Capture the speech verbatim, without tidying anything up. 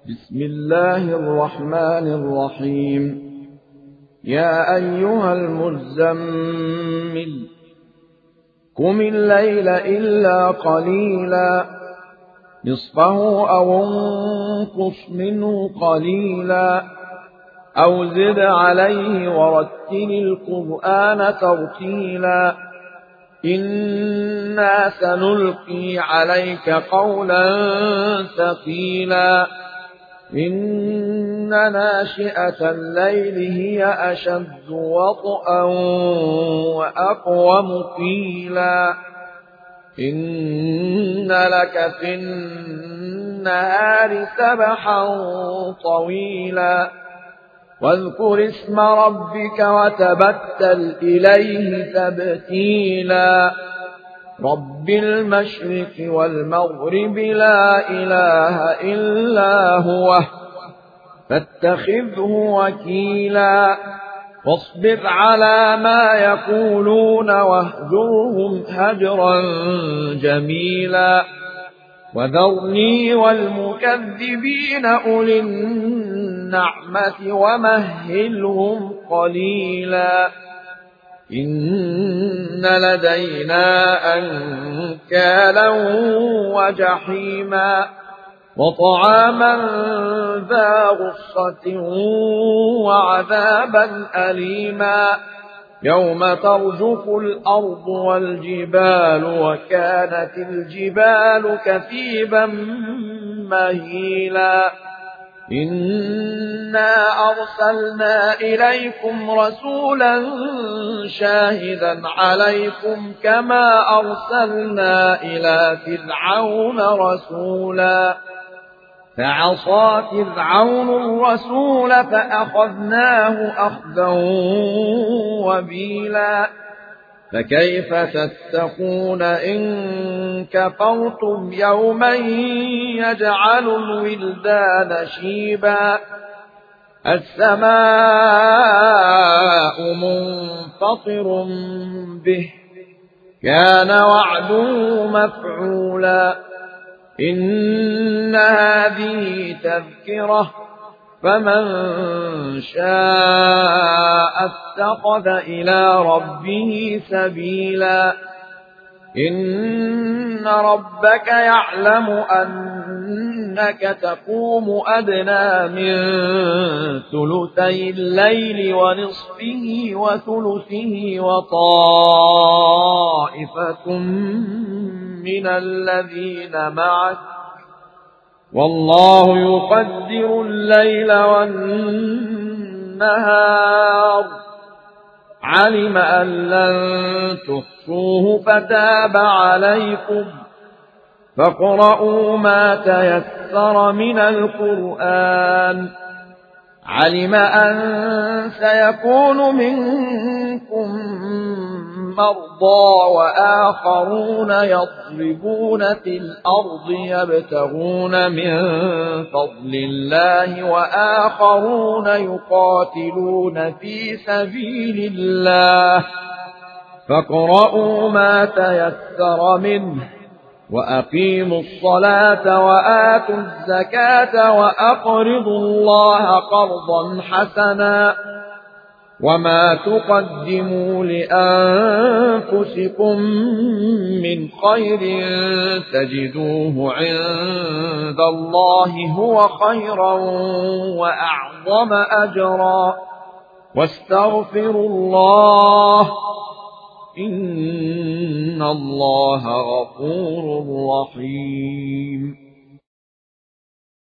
بسم الله الرحمن الرحيم. يا أيها المزمل قم الليل إلا قليلا نصفه أو انقص منه قليلا أو زد عليه ورتل القرآن ترتيلا إنا سنلقي عليك قولا ثقيلا إن ناشئة الليل هي أشد وطئا وأقوم قيلا إن لك في النهار سبحا طويلا واذكر اسم ربك وتبتل إليه تبتيلا رب المشرق والمغرب لا إله إلا هو فاتخذه وكيلا واصبر على ما يقولون واهجرهم هجرا جميلا وذرني والمكذبين أولي النعمة ومهلهم قليلا إن لدينا أنكالا وجحيما وطعاما ذا غصة وعذابا أليما يوم ترجف الأرض والجبال وكانت الجبال كثيبا مهيلا إنا أرسلنا إليكم رسولا شاهدا عليكم كما أرسلنا إلى فرعون رسولا فعصى فرعون الرسول فأخذناه أخذا وبيلا فكيف تتقون إن كفرتم يوما يجعل الولدان شيبا السماء منفطر به كان وعده مفعولا إن هذه تذكرة فمن شاء اتخذ إلى ربه سبيلا إن ربك يعلم أنك تقوم أدنى من ثلثي الليل ونصفه وثلثه وطائفة من الذين معك والله يقدر الليل والنهار علم أن لن تحصوه فتاب عليكم فاقرؤوا ما تيسر من القرآن علم أن سيكون منكم مرضى وآخرون يضربون في الأرض يبتغون من فضل الله وآخرون يقاتلون في سبيل الله فاقرؤوا ما تيسر منه وأقيموا الصلاة وآتوا الزكاة وأقرضوا الله قرضا حسنا وما تقدموا لأنفسكم من خير تجدوه عند الله هو خيرا وأعظم أجرا واستغفروا الله إن الله غفور رحيم.